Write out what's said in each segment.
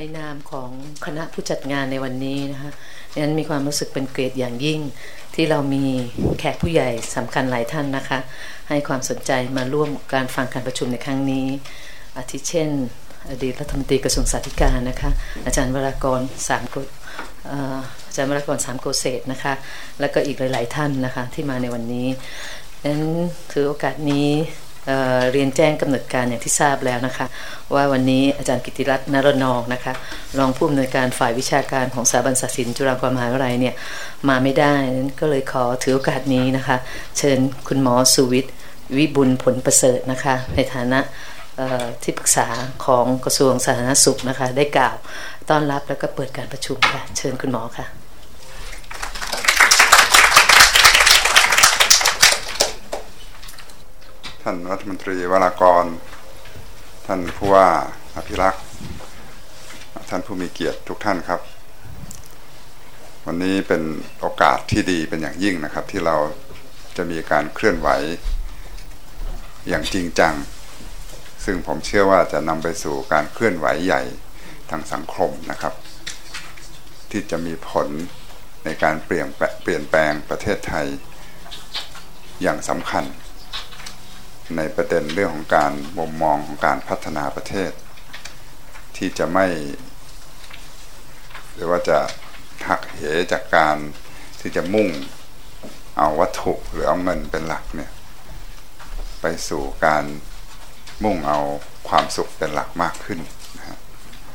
นามของคณะผู้จัดงานในวันนี้นะคะนั้นมีความรู้สึกเป็นเกียรติอย่างยิ่งที่เรามีแขกผู้ใหญ่สำคัญหลายท่านนะคะให้ความสนใจมาร่วมการฟังการประชุมในครั้งนี้อาทิเช่นอดีตรัฐมนตรีกระทรวงสาธารณสุขนะคะอาจารย์วรากรอาจารย์วรากรสามโกเศษนะคะแล้วก็อีกหลายๆท่านนะคะที่มาในวันนี้ดังนั้นถือโอกาสนี้เรียนแจ้งกำหนดการอย่างที่ทราบแล้วนะคะว่าวันนี้อาจารย์กิติรัตน์นรนองนะคะรองผู้อำนวยการฝ่ายวิชาการของสถาบันศาสตร์ศิลป์จุฬาภรณ์มหาวิทยาลัยเนี่ยมาไม่ได้นั้นก็เลยขอถือโอกาสนี้นะคะเชิญคุณหมอสุวิทย์วิบุญผลประเสริฐนะคะในฐานะที่ปรึกษาของกระทรวงสาธารณสุขนะคะได้กล่าวต้อนรับแล้วก็เปิดการประชุมค่ะเชิญคุณหมอค่ะท่านรัฐมนตรีวรากรท่านผู้ว่าอภิรักษ์ท่านผู้มีเกียรติทุกท่านครับวันนี้เป็นโอกาสที่ดีเป็นอย่างยิ่งนะครับที่เราจะมีการเคลื่อนไหวอย่างจริงจังซึ่งผมเชื่อว่าจะนำไปสู่การเคลื่อนไหวใหญ่ทางสังคมนะครับที่จะมีผลในการเปลี่ยนแปลงประเทศไทยอย่างสำคัญในประเด็นเรื่องของการมุมมองของการพัฒนาประเทศที่จะไม่หรือว่าจะหักเหจากการที่จะมุ่งเอาวัตถุหรือเอาเงินเป็นหลักเนี่ยไปสู่การมุ่งเอาความสุขเป็นหลักมากขึ้นนะฮะ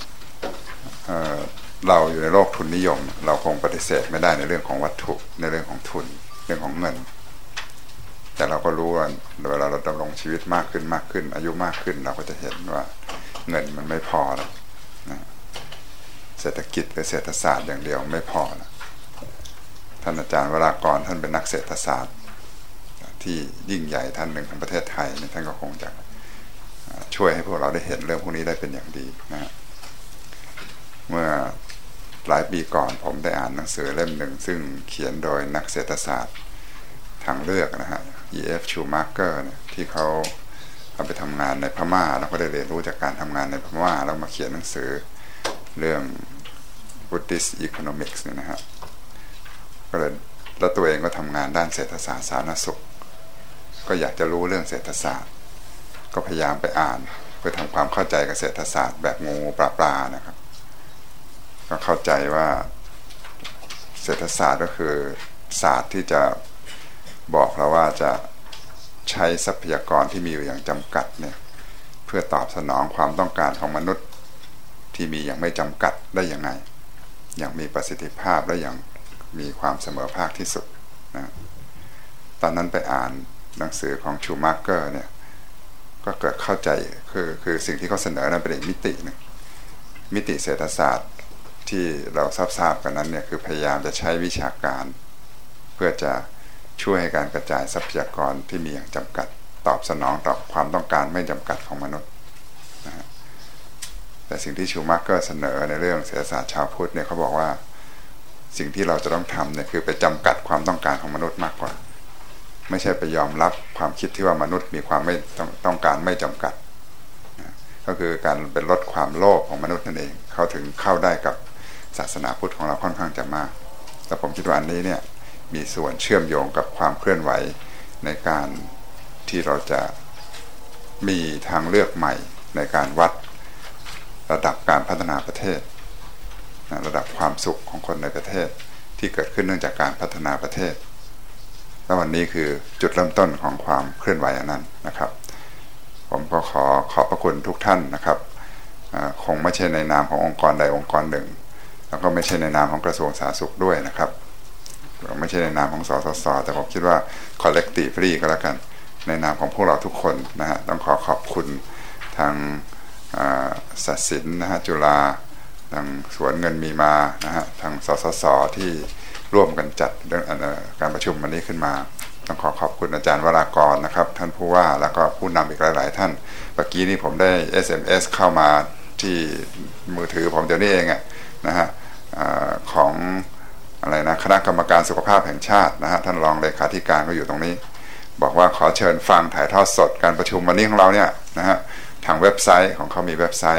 เราอยู่ในโลกทุนนิยมเราคงปฏิเสธไม่ได้ในเรื่องของวัตถุในเรื่องของทุนเรื่องของเงินแต่เราก็รู้ว่าเวลาเราดำรงชีวิตมากขึ้นอายุมากขึ้นเราก็จะเห็นว่าเงินมันไม่พอแล้วนะเศรษฐกิจหรือเศรษฐศาสตร์อย่างเดียวไม่พอแล้วท่านอาจารย์วรากรท่านเป็นนักเศรษฐศาสตร์ที่ยิ่งใหญ่ท่านหนึ่งของประเทศไทยท่านก็คงจะช่วยให้พวกเราได้เห็นเรื่องพวกนี้ได้เป็นอย่างดีนะเมื่อหลายปีก่อนผมได้อ่านหนังสือเล่มหนึ่งซึ่งเขียนโดยนักเศรษฐศาสตร์ทางเลือกนะฮะ E.F. Schumacher ที่เขาไปทำงานในพม่าแล้วก็ได้เรียนรู้จากการทำงานในพม่าแล้วมาเขียนหนังสือเรื่อง Buddhist Economics เนี่ยนะฮะก็เลยแล้วตัวเองก็ทำงานด้านเศรษฐศาสตร์สาธารณสุขก็อยากจะรู้เรื่องเศรษฐศาสตร์ก็พยายามไปอ่านเพื่อทำความเข้าใจกับเศรษฐศาสตร์แบบงูปลานะครับก็เข้าใจว่าเศรษฐศาสตร์ก็คือศาสตร์ที่จะบอกเราว่าจะใช้ทรัพยากรที่มีอยู่อย่างจำกัดเนี่ยเพื่อตอบสนองความต้องการของมนุษย์ที่มีอย่างไม่จำกัดได้อย่างไรอย่างมีประสิทธิภาพและอย่างมีความเสมอภาคที่สุดนะตอนนั้นไปอ่านหนังสือของชูมาร์เกอร์เนี่ยก็เกิดเข้าใจคือสิ่งที่เขาเสนอนั้นเป็นอีกมิติหนึ่งมิติเศรษฐศาสตร์ที่เราทราบกันนั้นเนี่ยคือพยายามจะใช้วิชาการเพื่อจะช่วยให้การกระจายทรัพยากรที่มีอย่างจำกัดตอบสนองต่อความต้องการไม่จำกัดของมนุษย์นะฮะแต่สิ่งที่ชูมาร์เกอร์เสนอในเรื่องเศรษฐศาสตร์ชาวพุทธเนี่ยเขาบอกว่าสิ่งที่เราจะต้องทำเนี่ยคือไปจำกัดความต้องการของมนุษย์มากกว่าไม่ใช่ไปยอมรับความคิดที่ว่ามนุษย์มีความไม่ต้องการไม่จำกัดนะก็คือการเป็นลดความโลภของมนุษย์นั่นเองเขาถึงเข้าได้กับศาสนาพุทธของเราค่อนข้างจะมากแต่ผมคิดว่าอันนี้เนี่ยมีส่วนเชื่อมโยงกับความเคลื่อนไหวในการที่เราจะมีทางเลือกใหม่ในการวัดระดับการพัฒนาประเทศระดับความสุขของคนในประเทศที่เกิดขึ้นเนื่องจากการพัฒนาประเทศและวันนี้คือจุดเริ่มต้นของความเคลื่อนไหวอันนั้นนะครับผมก็ขอบพระคุณทุกท่านนะครับคงไม่ใช่ในนามขององค์กรใดองค์กรหนึ่งแล้วก็ไม่ใช่ในนามของกระทรวงสาธารณสุขด้วยนะครับไม่ใช่ในนามของสสส.แต่ผมคิดว่า collectively ก็แล้วกันในนามของพวกเราทุกคนนะฮะต้องขอบคุณทางศาสตร์ศิลป์นะฮะจุฬาทางสวนเงินมีมานะฮะทางสสส.ที่ร่วมกันจัดเรื่องการประชุมวันนี้ขึ้นมาต้องขอบคุณอาจารย์วรากรนะครับท่านผู้ว่าแล้วก็ผู้นำอีกหลายๆท่านเมื่อกี้นี้ผมได้ SMS เข้ามาที่มือถือผมเดี๋ยวนี้เองนะฮะของอะไรนะคณะกรรมการสุขภาพแห่งชาตินะฮะท่านรองเลขาธิการก็อยู่ตรงนี้บอกว่าขอเชิญฟังถ่ายทอดสดการประชุมวันนี้ของเราเนี่ยนะฮะทางเว็บไซต์ของเขามีเว็บไซต์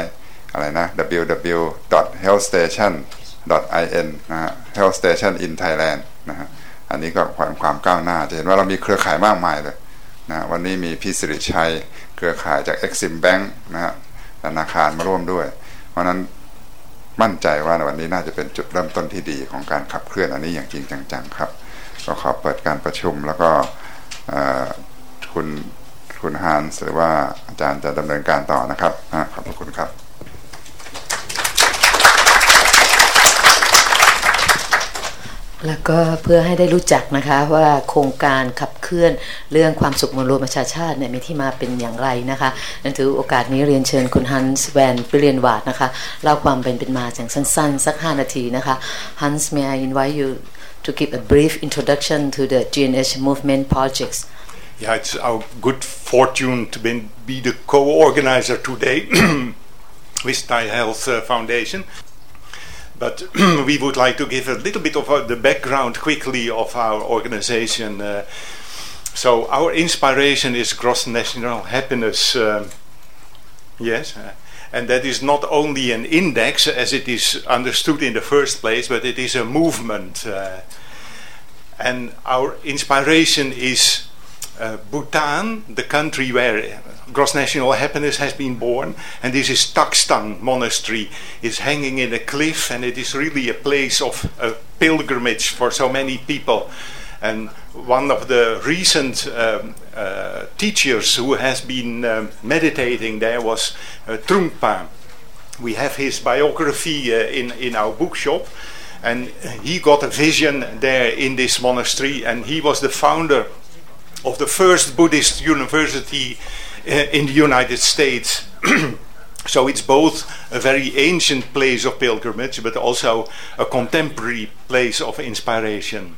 อะไรนะ www.healthstation.in นะฮะ Health Station in Thailand นะฮะอันนี้ก็ความก้าวหน้าจะเห็นว่าเรามีเครือข่ายมากมายเลยนะวันนี้มีพี่สิริชัยเครือข่ายจาก Exim Bank นะฮะธนาคารมาร่วมด้วยเพราะนั้นมั่นใจว่าวันนี้น่าจะเป็นจุดเริ่มต้นที่ดีของการขับเคลื่อนอันนี้อย่างจริงจังๆครับก็ขอเปิดการประชุมแล้วก็คุณฮานส์หรือว่าอาจารย์จะดำเนินการต่อนะครับขอบคุณครับแล้วก็เพื่อให้ได้รู้จักนะคะว่าโครงการขับเคลื่อนเรื่องความสุขมวลรวมประชาชาติเนี่ยมีที่มาเป็นอย่างไรนะคะนั่นถือโอกาสนี้เรียนเชิญคุณฮันส์แวนไปเรียนวาดนะคะเล่าความเป็นมาอย่างสั้นๆสัก5 นาทีนะคะ Hans, may I invite you to give a brief introduction to the GNH movement projects. Yeah, it's our good fortune to be the co-organizer today with Thai Health Foundation. But we would like to give a little bit of the background quickly of our organization. So our inspiration is gross national happiness. Yes, and that is not only an index as it is understood in the first place, but it is a movement. And our inspiration is Bhutan, the country where gross national happiness has been born, and this is Takstan Monastery. It's hanging in a cliff, and it is really a place of pilgrimage for so many people. And one of the recent teachers who has been meditating there was Trungpa. We have his biography in our bookshop, and he got a vision there in this monastery, and he was the founder of the first Buddhist university in the United States. So it's both a very ancient place of pilgrimage, but also a contemporary place of inspiration.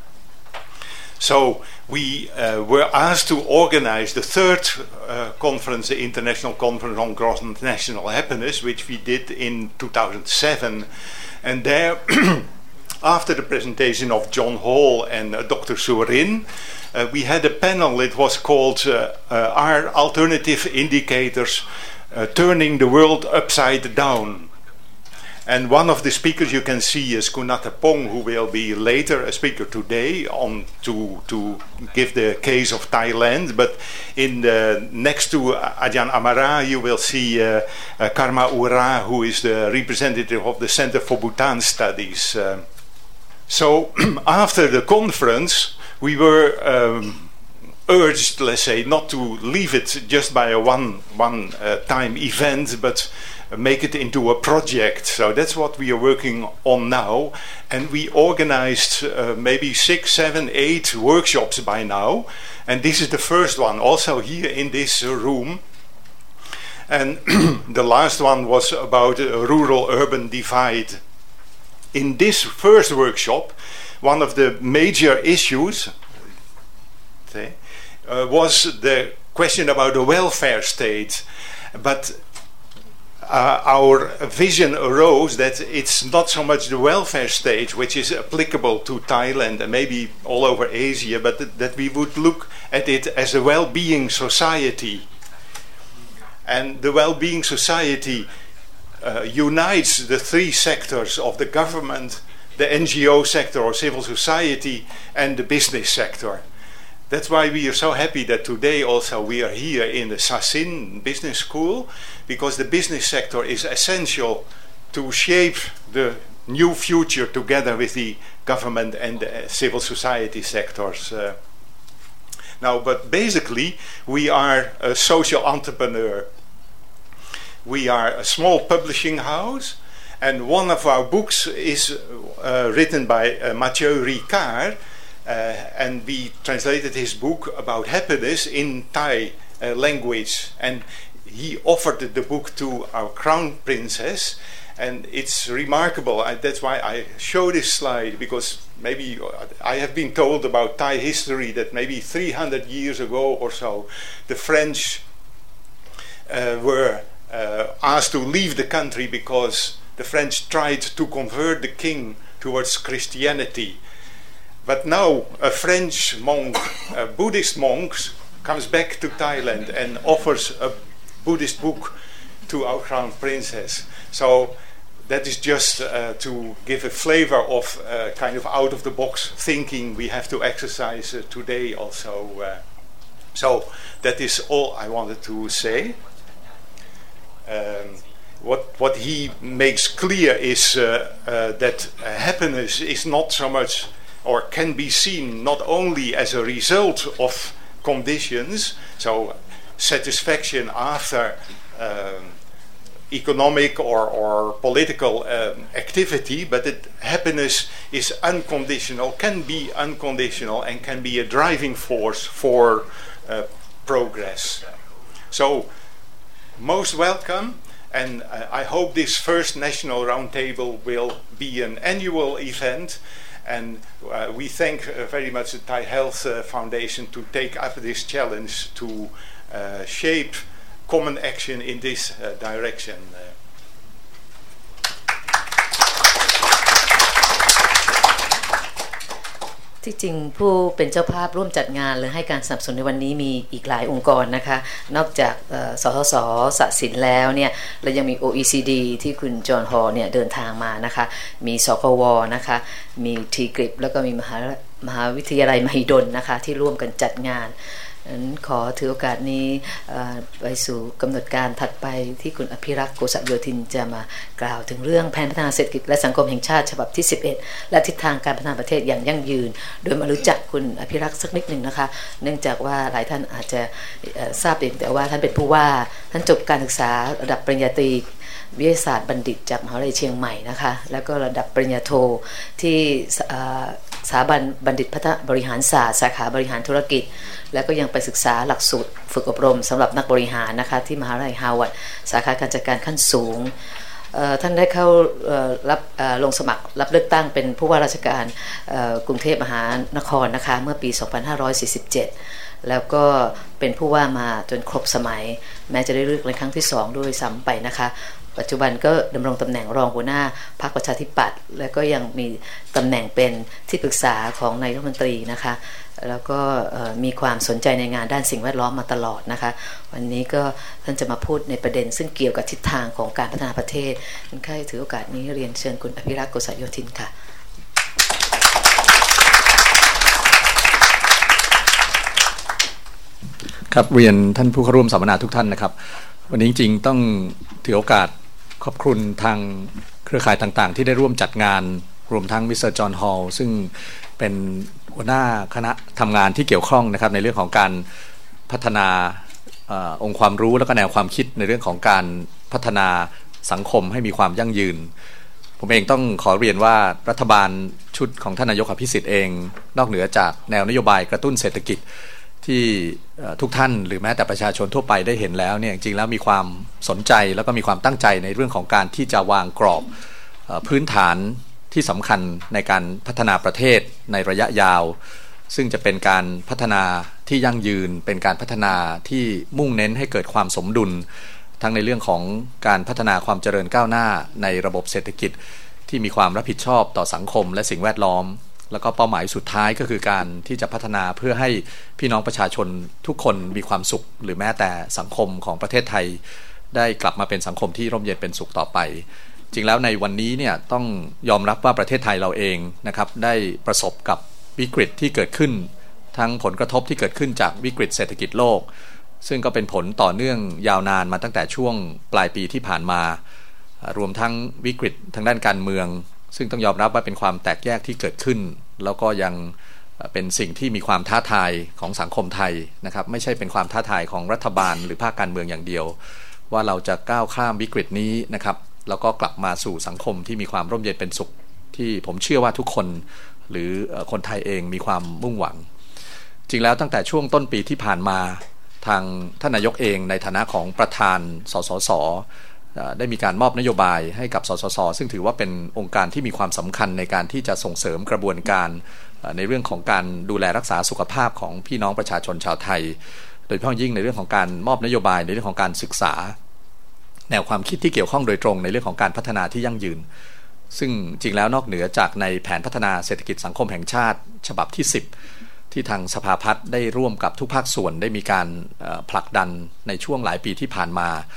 So we were asked to organize the third conference, the International Conference on Gross National Happiness, which we did in 2007. And there, after the presentation of John Hall and Dr. Surin, we had a panel. It was called Are Alternative Indicators Turning the World Upside Down? And one of the speakers you can see is Kunatapong, who will be later a speaker today on to give the case of Thailand. But in the, next to Ajahn Amara, you will see Karma Ura, who is the representative of the Center for Bhutan Studies. So after the conference, we were urged, let's say, not to leave it just by a one-time event, but make it into a project. So that's what we are working on now. And we organized maybe 6, 7, 8 workshops by now. And this is the first one, also here in this room. And the last one was about a rural-urban divide. In this first workshop, one of the major issues was the question about the welfare state. But our vision arose that it's not so much the welfare state which is applicable to Thailand and maybe all over Asia, but that we would look at it as a well-being society. And the well-being society unites the 3 sectors of the government, the NGO sector or civil society, and the business sector. That's why we are so happy that today also we are here in the Sasin Business School, because the business sector is essential to shape the new future together with the government and the civil society sectors. Now, but basically we are a social entrepreneur. We are a small publishing house, and one of our books is written by Mathieu Ricard, and we translated his book about happiness in Thai language, and he offered the book to our crown princess, and it's remarkable. That's why I show this slide, because maybe I have been told about Thai history that maybe 300 years ago or so the French were asked to leave the country because the French tried to convert the king towards Christianity. But now a French monk, a Buddhist monk, comes back to Thailand and offers a Buddhist book to our Crown Princess. So that is just to give a flavor of kind of out-of-the-box thinking we have to exercise today also. So that is all I wanted to say. What he makes clear is that happiness is not so much, or can be seen not only as a result of conditions, so satisfaction after economic or political activity, but that happiness is unconditional, can be unconditional, and can be a driving force for progress. So, most welcome, and I hope this first National Roundtable will be an annual event, and we thank very much the Thai Health Foundation to take up this challenge to shape common action in this direction. ที่จริงผู้เป็นเจ้าภาพร่วมจัดงานหรือให้การสนับสนุนในวันนี้มีอีกหลายองค์กรนะคะนอกจากสสส.สศิลป์แล้วเนี่ยเรายังมี OECD ที่คุณจอห์นฮอลเนี่ยเดินทางมานะคะมีสกวนะคะมีทีกริปแล้วก็มีมหาวิทยาลัยมหิดลนะคะที่ร่วมกันจัดงานขอถือโอกาสนี้ไปสู่กำหนดการถัดไปที่คุณอภิรักษ์โกษโยธินจะมากล่าวถึงเรื่องแผนพัฒนาเศรษฐกิจและสังคมแห่งชาติฉบับที่11และทิศทางการพัฒนาประเทศอย่างยั่งยืนโดยมารู้จักคุณอภิรักษ์สักนิดหนึ่งนะคะเนื่องจากว่าหลายท่านอาจจะทราบเองแต่ว่าท่านเป็นผู้ว่าท่านจบการศึกษาระดับปริญญาตรีวิทยาศาสตร์บัณฑิตจากมหาวิทยาลัยเชียงใหม่นะคะแล้วก็ระดับปริญญาโทที่สถาบันบัณฑิตพัฒนาบริหารศาสตร์สาขาบริหารธุรกิจแล้วก็ยังไปศึกษาหลักสูตรฝึกอบรมสำหรับนักบริหารนะคะที่มหาวิทยาลัยฮาร์วาร์ดสาขาการจัดการขั้นสูงท่านได้เข้ารับลงสมัครรับเลือกตั้งเป็นผู้ว่าราชการกรุงเทพมหานครนะคะเมื่อปี 2547 แล้วก็เป็นผู้ว่ามาจนครบสมัยแม้จะได้เลือกในครั้งที่2ด้วยซ้ำไปนะคะปัจจุบันก็ดำรงตำแหน่งรองหัวหน้าพรรคประชาธิปัตย์แล้วก็ยังมีตำแหน่งเป็นที่ปรึกษาของนายกรัฐมนตรีนะคะแล้วก็มีความสนใจในงานด้านสิ่งแวดล้อมมาตลอดนะคะวันนี้ก็ท่านจะมาพูดในประเด็นซึ่งเกี่ยวกับทิศทางของการพัฒนาประเทศท่านใครถือโอกาสนี้เรียนเชิญคุณอภิรักษ์โกษโยธินค่ะครับเรียนท่านผู้เข้าร่วมสัมมนาทุกท่านนะครับวันนี้จริงๆต้องถือโอกาสขอบคุณทางเครือข่ายต่างๆที่ได้ร่วมจัดงานรวมทั้งมิสเตอร์จอห์นฮอลซึ่งเป็นหัวหน้าคณะทำงานที่เกี่ยวข้องนะครับในเรื่องของการพัฒนาองค์ความรู้และก็แนวความคิดในเรื่องของการพัฒนาสังคมให้มีความยั่งยืนผมเองต้องขอเรียนว่ารัฐบาลชุดของท่านนายกอภิสิทธิ์เองนอกเหนือจากแนวนโยบายกระตุ้นเศรษฐกิจที่ทุกท่านหรือแม้แต่ประชาชนทั่วไปได้เห็นแล้วเนี่ยจริงๆแล้วมีความสนใจแล้วก็มีความตั้งใจในเรื่องของการที่จะวางกรอบพื้นฐานที่สำคัญในการพัฒนาประเทศในระยะยาวซึ่งจะเป็นการพัฒนาที่ยั่งยืนเป็นการพัฒนาที่มุ่งเน้นให้เกิดความสมดุลทั้งในเรื่องของการพัฒนาความเจริญก้าวหน้าในระบบเศรษฐกิจที่มีความรับผิดชอบต่อสังคมและสิ่งแวดล้อมแล้วก็เป้าหมายสุดท้ายก็คือการที่จะพัฒนาเพื่อให้พี่น้องประชาชนทุกคนมีความสุขหรือแม้แต่สังคมของประเทศไทยได้กลับมาเป็นสังคมที่ร่มเย็นเป็นสุขต่อไปจริงแล้วในวันนี้เนี่ยต้องยอมรับว่าประเทศไทยเราเองนะครับได้ประสบกับวิกฤตที่เกิดขึ้นทั้งผลกระทบที่เกิดขึ้นจากวิกฤตเศรษฐกิจโลกซึ่งก็เป็นผลต่อเนื่องยาวนานมาตั้งแต่ช่วงปลายปีที่ผ่านมารวมทั้งวิกฤตทางด้านการเมืองซึ่งต้องยอมรับว่าเป็นความแตกแยกที่เกิดขึ้นแล้วก็ยังเป็นสิ่งที่มีความท้าทายของสังคมไทยนะครับไม่ใช่เป็นความท้าทายของรัฐบาลหรือภาคการเมืองอย่างเดียวว่าเราจะก้าวข้ามวิกฤตนี้นะครับแล้วก็กลับมาสู่สังคมที่มีความร่มเย็นเป็นสุขที่ผมเชื่อว่าทุกคนหรือคนไทยเองมีความมุ่งหวังจริงแล้วตั้งแต่ช่วงต้นปีที่ผ่านมาทางท่านนายกเองในฐานะของประธานสสส.ได้มีการมอบนโยบายให้กับสสส.ซึ่งถือว่าเป็นองค์การที่มีความสำคัญในการที่จะส่งเสริมกระบวนการในเรื่องของการดูแลรักษาสุขภาพของพี่น้องประชาชนชาวไทยโดยเฉพาะยิ่งในเรื่องของการมอบนโยบายในเรื่องของการศึกษาแนวความคิดที่เกี่ยวข้องโดยตรงในเรื่องของการพัฒนาที่ยั่งยืนซึ่งจริงแล้วนอกเหนือจากในแผนพัฒนาเศรษฐกิจสังคมแห่งชาติฉบับที่10ที่ทางสภาพัฒน์ได้ร่วมกับทุกภาคส่วนได้มีการผลักดันในช่วงหลายปีที่ผ่านมา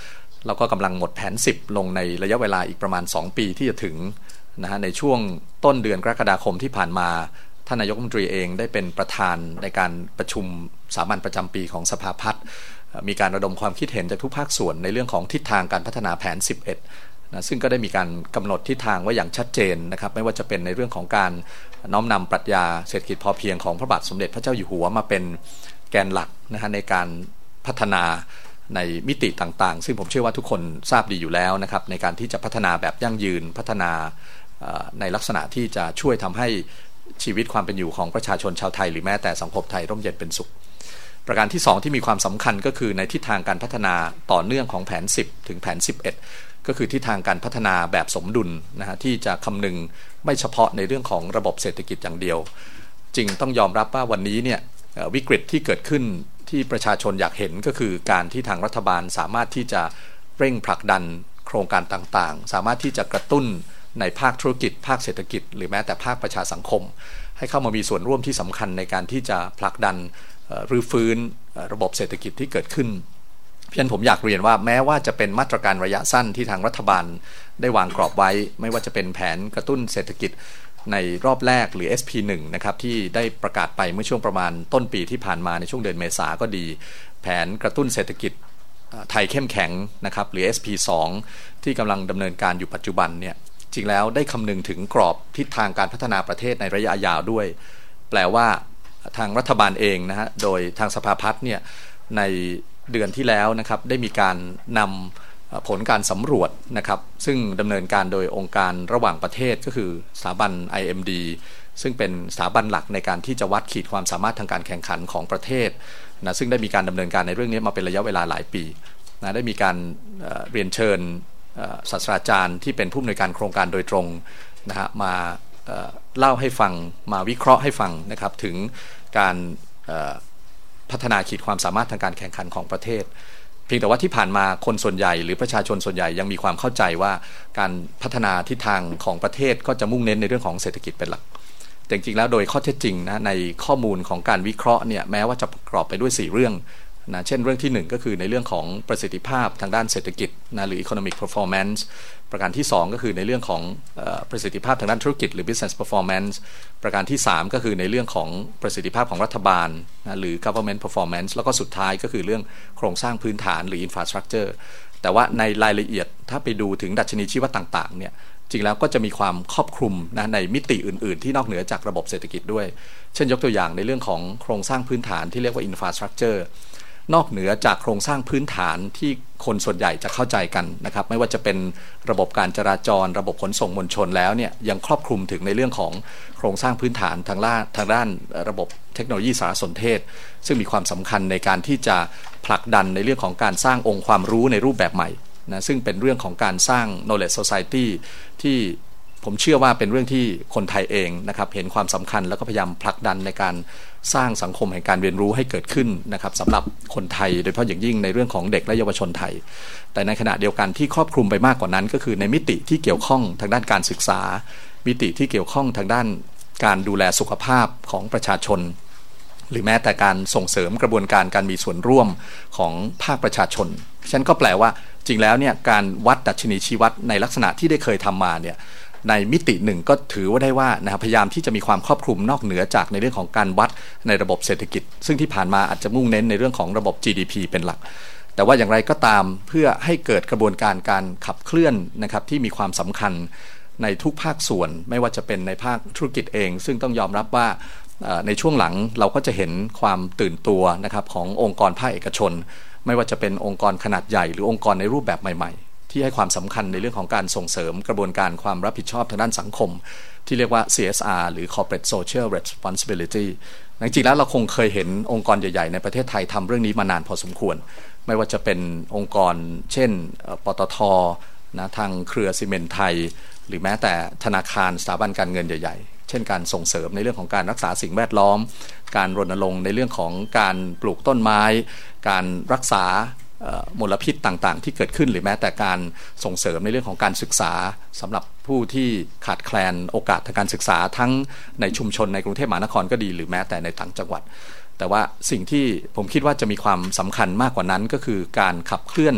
แล้วก็กำลังหมดแผน10ลงในระยะเวลาอีกประมาณ2ปีที่จะถึงนะฮะในช่วงต้นเดือนกรกฎาคมที่ผ่านมาท่านนายกรัฐมนตรีเองได้เป็นประธานในการประชุมสามัญประจำปีของสภาพัฒน์มีการระดมความคิดเห็นจากทุกภาคส่วนในเรื่องของทิศทางการพัฒนาแผน11นะซึ่งก็ได้มีการกำหนดทิศทางไว้อย่างชัดเจนนะครับไม่ว่าจะเป็นในเรื่องของการน้อมนำปรัชญาเศรษฐกิจพอเพียงของพระบาทสมเด็จพระเจ้าอยู่หัวมาเป็นแกนหลักนะฮะในการพัฒนาในมิติต่างๆซึ่งผมเชื่อว่าทุกคนทราบดีอยู่แล้วนะครับในการที่จะพัฒนาแบบยั่งยืนพัฒนาในลักษณะที่จะช่วยทำให้ชีวิตความเป็นอยู่ของประชาชนชาวไทยหรือแม้แต่สังคมไทยร่มเย็นเป็นสุขประการที่2ที่มีความสำคัญก็คือในทิศทางการพัฒนาต่อเนื่องของแผน10ถึงแผน11ก็คือทิศทางการพัฒนาแบบสมดุลนะฮะที่จะคำนึงไม่เฉพาะในเรื่องของระบบเศรษฐกิจอย่างเดียวจริงต้องยอมรับว่าวันนี้เนี่ยวิกฤตที่เกิดขึ้นที่ประชาชนอยากเห็นก็คือการที่ทางรัฐบาลสามารถที่จะเร่งผลักดันโครงการต่างๆสามารถที่จะกระตุ้นในภาคธุรกิจภาคเศรษฐกิจหรือแม้แต่ภาคประชาสังคมให้เข้ามามีส่วนร่วมที่สำคัญในการที่จะผลักดันรื้อฟื้นระบบเศรษฐกิจที่เกิดขึ้นเพียงผมอยากเรียนว่าแม้ว่าจะเป็นมาตรการระยะสั้นที่ทางรัฐบาลได้วางกรอบไว้ไม่ว่าจะเป็นแผนกระตุ้นเศรษฐกิจในรอบแรกหรือ SP1 นะครับที่ได้ประกาศไปเมื่อช่วงประมาณต้นปีที่ผ่านมาในช่วงเดือนเมษาก็ดีแผนกระตุ้นเศรษฐกิจไทยเข้มแข็งนะครับหรือ SP2 ที่กำลังดำเนินการอยู่ปัจจุบันเนี่ยจริงแล้วได้คำนึงถึงกรอบทิศทางการพัฒนาประเทศในระยะยาวด้วยแปลว่าทางรัฐบาลเองนะฮะโดยทางสภาพัฒน์เนี่ยในเดือนที่แล้วนะครับได้มีการนำผลการสำรวจนะครับซึ่งดำเนินการโดยองค์การระหว่างประเทศก็คือสถาบัน IMD ซึ่งเป็นสถาบันหลักในการที่จะวัดขีดความสามารถทางการแข่งขันของประเทศนะซึ่งได้มีการดำเนินการในเรื่องนี้มาเป็นระยะเวลาหลายปีนะได้มีการเรียนเชิญศาสตราจารย์ที่เป็นผู้อำนวยการโครงการโดยตรงนะฮะมาเล่าให้ฟังมาวิเคราะห์ให้ฟังนะครับถึงการพัฒนาขีดความสามารถทางการแข่งขันของประเทศเพียงแต่ว่าที่ผ่านมาคนส่วนใหญ่หรือประชาชนส่วนใหญ่ยังมีความเข้าใจว่าการพัฒนาทิศทางของประเทศก็จะมุ่งเน้นในเรื่องของเศรษฐกิจเป็นหลักแต่จริงๆแล้วโดยข้อเท็จจริงนะในข้อมูลของการวิเคราะห์เนี่ยแม้ว่าจะประกอบไปด้วย4เรื่องนะเช่นเรื่องที่1ก็คือในเรื่องของประสิทธิภาพทางด้านเศรษฐกิจนะหรือ economic performance ประการที่2ก็คือในเรื่องของประสิทธิภาพทางด้านธุรกิจหรือ business performance ประการที่3ก็คือในเรื่องของประสิทธิภาพของรัฐบาลนะหรือ government performance แล้วก็สุดท้ายก็คือเรื่องโครงสร้างพื้นฐานหรือ infrastructure แต่ว่าในรายละเอียดถ้าไปดูถึงดัชนีชี้วัดต่างๆเนี่ยจริงแล้วก็จะมีความครอบคลุมนะในมิติอื่นๆที่นอกเหนือจากระบบเศรษฐกิจด้วยเช่นยกตัวอย่างในเรื่องของโครงสร้างพื้นฐานที่เรียกว่า infrastructureนอกเหนือจากโครงสร้างพื้นฐานที่คนส่วนใหญ่จะเข้าใจกันนะครับไม่ว่าจะเป็นระบบการจราจรระบบขนส่งมวลชนแล้วเนี่ยยังครอบคลุมถึงในเรื่องของโครงสร้างพื้นฐานทางด้านระบบเทคโนโลยีสารสนเทศซึ่งมีความสำคัญในการที่จะผลักดันในเรื่องของการสร้างองค์ความรู้ในรูปแบบใหม่นะซึ่งเป็นเรื่องของการสร้าง knowledge society ที่ผมเชื่อว่าเป็นเรื่องที่คนไทยเองนะครับเห็นความสำคัญแล้วก็พยายามผลักดันในการสร้างสังคมแห่งการเรียนรู้ให้เกิดขึ้นนะครับสำหรับคนไทยโดยเฉพาะอย่างยิ่งในเรื่องของเด็กและเยาวชนไทยแต่ในขณะเดียวกันที่ครอบคลุมไปมากกว่านั้นก็คือในมิติที่เกี่ยวข้องทางด้านการศึกษามิติที่เกี่ยวข้องทางด้านการดูแลสุขภาพของประชาชนหรือแม้แต่การส่งเสริมกระบวนการมีส่วนร่วมของภาคประชาชนฉะนั้นก็แปลว่าจริงแล้วเนี่ยการวัดดัชนีชี้วัดในลักษณะที่ได้เคยทำมาเนี่ยในมิติหนึ่งก็ถือว่าได้ว่านะครับพยายามที่จะมีความครอบคลุมนอกเหนือจากในเรื่องของการวัดในระบบเศรษฐกิจซึ่งที่ผ่านมาอาจจะมุ่งเน้นในเรื่องของระบบ GDP เป็นหลักแต่ว่าอย่างไรก็ตามเพื่อให้เกิดกระบวนการขับเคลื่อนนะครับที่มีความสำคัญในทุกภาคส่วนไม่ว่าจะเป็นในภาคธุรกิจเองซึ่งต้องยอมรับว่าในช่วงหลังเราก็จะเห็นความตื่นตัวนะครับขององค์กรภาคเอกชนไม่ว่าจะเป็นองค์กรขนาดใหญ่หรือองค์กรในรูปแบบใหม่ๆที่ให้ความสำคัญในเรื่องของการส่งเสริมกระบวนการความรับผิดชอบทางด้านสังคมที่เรียกว่า CSR หรือ Corporate Social Responsibility จริงๆแล้วเราคงเคยเห็นองค์กรใหญ่ๆในประเทศไทยทำเรื่องนี้มานานพอสมควรไม่ว่าจะเป็นองค์กรเช่นปตท.นะทางเครือซีเมนต์ไทยหรือแม้แต่ธนาคารสถาบันการเงินใหญ่ๆเช่นการส่งเสริมในเรื่องของการรักษาสิ่งแวดล้อมการรณรงค์ในเรื่องของการปลูกต้นไม้การรักษามลพิษต่างๆที่เกิดขึ้นหรือแม้แต่การส่งเสริมในเรื่องของการศึกษาสำหรับผู้ที่ขาดแคลนโอกาสทางการศึกษาทั้งในชุมชนในกรุงเทพมหานครก็ดีหรือแม้แต่ในต่างจังหวัดแต่ว่าสิ่งที่ผมคิดว่าจะมีความสำคัญมากกว่านั้นก็คือการขับเคลื่อน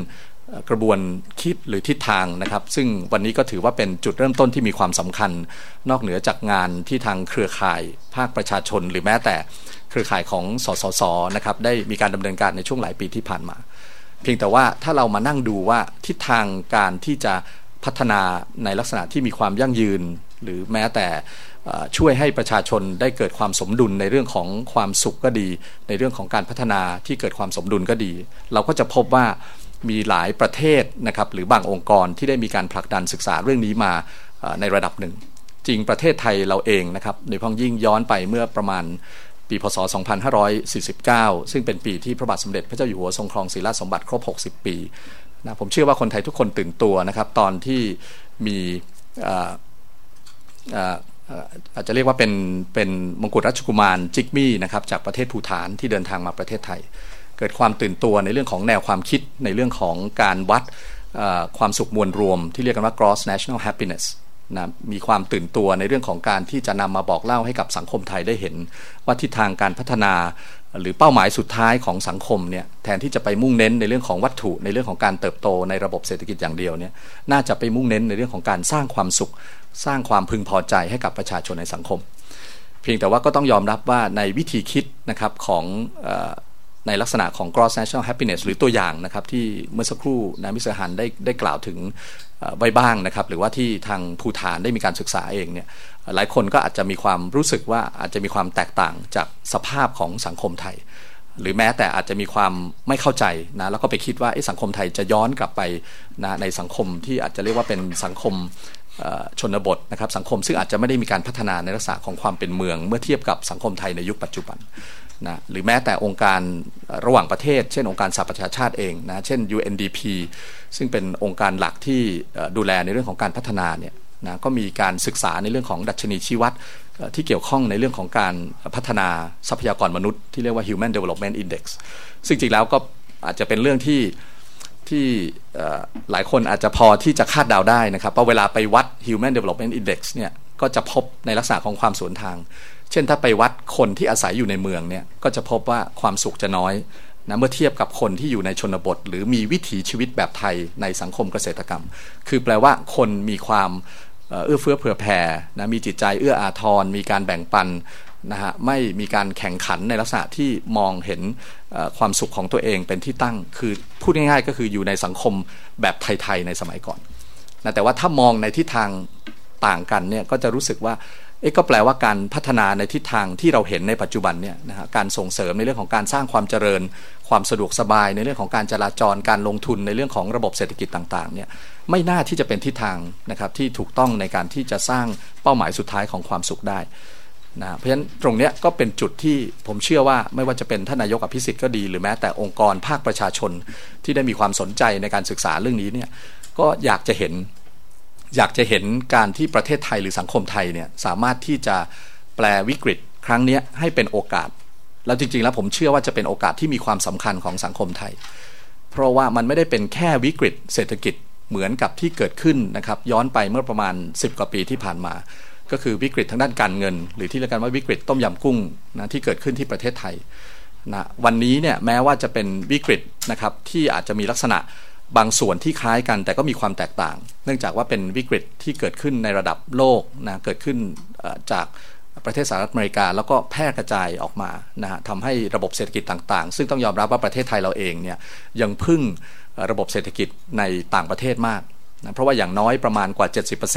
กระบวนคิดหรือทิศทางนะครับซึ่งวันนี้ก็ถือว่าเป็นจุดเริ่มต้นที่มีความสำคัญนอกเหนือจากงานที่ทางเครือข่ายภาคประชาชนหรือแม้แต่เครือข่ายของสสสนะครับได้มีการดำเนินการในช่วงหลายปีที่ผ่านมาเพียงแต่ว่าถ้าเรามานั่งดูว่าทิศทางการที่จะพัฒนาในลักษณะที่มีความยั่งยืนหรือแม้แต่ช่วยให้ประชาชนได้เกิดความสมดุลในเรื่องของความสุขก็ดีในเรื่องของการพัฒนาที่เกิดความสมดุลก็ดีเราก็จะพบว่ามีหลายประเทศนะครับหรือบางองค์กรที่ได้มีการผลักดันศึกษาเรื่องนี้มาในระดับหนึ่งจริงประเทศไทยเราเองนะครับโดยเฉพาะยิ่งย้อนไปเมื่อประมาณปีพศ 2549 ซึ่งเป็นปีที่พระบาทสมเด็จพระเจ้าอยู่หัวทรงครองศรีราชสมบัติครบ60 ปีนะผมเชื่อว่าคนไทยทุกคนตื่นตัวนะครับตอนที่มีอาจจะเรียกว่าเป็นมงกุฎราชกุมารจิกมี่นะครับจากประเทศภูฏานที่เดินทางมาประเทศไทยเกิดความตื่นตัวในเรื่องของแนวความคิดในเรื่องของการวัดความสุขมวลรวมที่เรียกกันว่า gross national happiness นะมีความตื่นตัวในเรื่องของการที่จะนำมาบอกเล่าให้กับสังคมไทยได้เห็นว่าทิศทางการพัฒนาหรือเป้าหมายสุดท้ายของสังคมเนี่ยแทนที่จะไปมุ่งเน้นในเรื่องของวัตถุในเรื่องของการเติบโตในระบบเศรษฐกิจอย่างเดียวเนี่ยน่าจะไปมุ่งเน้นในเรื่องของการสร้างความสุขสร้างความพึงพอใจให้กับประชาชนในสังคมเพียงแต่ว่าก็ต้องยอมรับว่าในวิธีคิดนะครับของในลักษณะของ gross national happiness หรือตัวอย่างนะครับที่เมื่อสักครู่นายมิสเตอร์ฮันได้กล่าวถึงไว้บ้างนะครับหรือว่าที่ทางภูฏานได้มีการศึกษาเองเนี่ยหลายคนก็อาจจะมีความรู้สึกว่าอาจจะมีความแตกต่างจากสภาพของสังคมไทยหรือแม้แต่อาจจะมีความไม่เข้าใจนะแล้วก็ไปคิดว่าสังคมไทยจะย้อนกลับไปนะในสังคมที่อาจจะเรียกว่าเป็นสังคมชนบทนะครับสังคมซึ่งอาจจะไม่ได้มีการพัฒนาในลักษณะของความเป็นเมืองเมื่อเทียบกับสังคมไทยในยุคปัจจุบันนะหรือแม้แต่องค์การระหว่างประเทศเช่นองค์การสหประชาชาติเองนะเช่น UNDP ซึ่งเป็นองค์การหลักที่ดูแลในเรื่องของการพัฒนาเนี่ยนะก็มีการศึกษาในเรื่องของดัชนีชี้วัดที่เกี่ยวข้องในเรื่องของการพัฒนาทรัพยากรมนุษย์ที่เรียกว่า Human Development Index ซึ่งจริงแล้วก็อาจจะเป็นเรื่องที่หลายคนอาจจะพอที่จะคาดเดาได้นะครับว่าเวลาไปวัด Human Development Index เนี่ยก็จะพบในลักษณะของความสวนทางเช่นถ้าไปวัดคนที่อาศัยอยู่ในเมืองเนี่ยก็จะพบว่าความสุขจะน้อยนะเมื่อเทียบกับคนที่อยู่ในชนบทหรือมีวิถีชีวิตแบบไทยในสังคมเกษตรกรรมคือแปลว่าคนมีความเอื้อเฟื้อเผื่อแผ่นะมีจิตใจเอื้ออาทรมีการแบ่งปันนะฮะไม่มีการแข่งขันในลักษณะที่มองเห็นความสุขของตัวเองเป็นที่ตั้งคือพูดง่ายๆก็คืออยู่ในสังคมแบบไทยๆในสมัยก่อนนะแต่ว่าถ้ามองในทิศทางต่างกันเนี่ยก็จะรู้สึกว่าก็แปลว่าการพัฒนาในทิศทางที่เราเห็นในปัจจุบันเนี่ยนะฮะการส่งเสริมในเรื่องของการสร้างความเจริญความสะดวกสบายในเรื่องของการจราจรการลงทุนในเรื่องของระบบเศรษฐกิจต่างๆเนี่ยไม่น่าที่จะเป็นทิศทางนะครับที่ถูกต้องในการที่จะสร้างเป้าหมายสุดท้ายของความสุขได้นะเพราะฉะนั้นตรงนี้ก็เป็นจุดที่ผมเชื่อว่าไม่ว่าจะเป็นท่านนายกอภิสิทธิ์ก็ดีหรือแม้แต่องค์กรภาคประชาชนที่ได้มีความสนใจในการศึกษาเรื่องนี้เนี่ยก็อยากจะเห็นการที่ประเทศไทยหรือสังคมไทยเนี่ยสามารถที่จะแปลวิกฤตครั้งนี้ให้เป็นโอกาสแล้วจริงๆแล้วผมเชื่อว่าจะเป็นโอกาสที่มีความสำคัญของสังคมไทยเพราะว่ามันไม่ได้เป็นแค่วิกฤตเศรษฐกิจเหมือนกับที่เกิดขึ้นนะครับย้อนไปเมื่อประมาณ10 กว่าปีที่ผ่านมาก็คือวิกฤตทางด้านการเงินหรือที่เรียกกันว่าวิกฤตต้มยำกุ้งนะที่เกิดขึ้นที่ประเทศไทยนะวันนี้เนี่ยแม้ว่าจะเป็นวิกฤตนะครับที่อาจจะมีลักษณะบางส่วนที่คล้ายกันแต่ก็มีความแตกต่างเนื่องจากว่าเป็นวิกฤตที่เกิดขึ้นในระดับโลกนะเกิดขึ้นจากประเทศสหรัฐอเมริกาแล้วก็แพร่กระจายออกมานะฮะทำให้ระบบเศรษฐกิจต่างๆซึ่งต้องยอมรับว่าประเทศไทยเราเองเนี่ยยังพึ่งระบบเศรษฐกิจในต่างประเทศมากนะเพราะว่าอย่างน้อยประมาณกว่า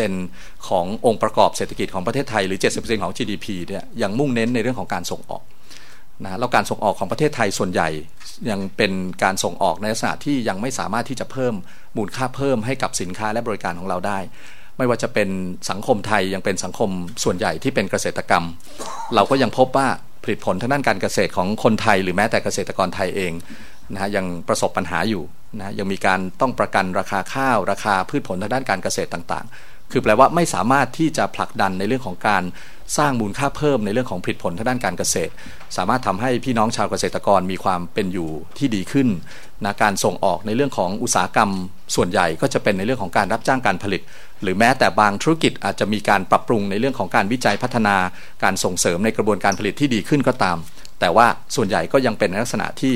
70% ขององค์ประกอบเศรษฐกิจของประเทศไทยหรือ 70% ของ GDP เนี่ยยังมุ่งเน้นในเรื่องของการส่งออกนะแล้วการส่งออกของประเทศไทยส่วนใหญ่ยังเป็นการส่งออกในลักษณะที่ยังไม่สามารถที่จะเพิ่มมูลค่าเพิ่มให้กับสินค้าและบริการของเราได้ไม่ว่าจะเป็นสังคมไทยยังเป็นสังคมส่วนใหญ่ที่เป็นเกษตรกรรมเราก็ยังพบว่าผลิตผลทางด้านการเกษตรของคนไทยหรือแม้แต่เกษตรกรไทยเองนะฮะยังประสบปัญหาอยู่นะยังมีการต้องประกันราคาข้าวราคาพืชผลทางด้านการเกษตรต่างๆคือแปลว่าไม่สามารถที่จะผลักดันในเรื่องของการสร้างมูลค่าเพิ่มในเรื่องของผลิตผลทางด้านการเกษตรสามารถทำให้พี่น้องชาวเกษตรกรมีความเป็นอยู่ที่ดีขึ้นนะการส่งออกในเรื่องของอุตสาหกรรมส่วนใหญ่ก็จะเป็นในเรื่องของการรับจ้างการผลิตหรือแม้แต่บางธุรกิจอาจจะมีการปรับปรุงในเรื่องของการวิจัยพัฒนาการส่งเสริมในกระบวนการผลิตที่ดีขึ้นก็ตามแต่ว่าส่วนใหญ่ก็ยังเป็นในลักษณะที่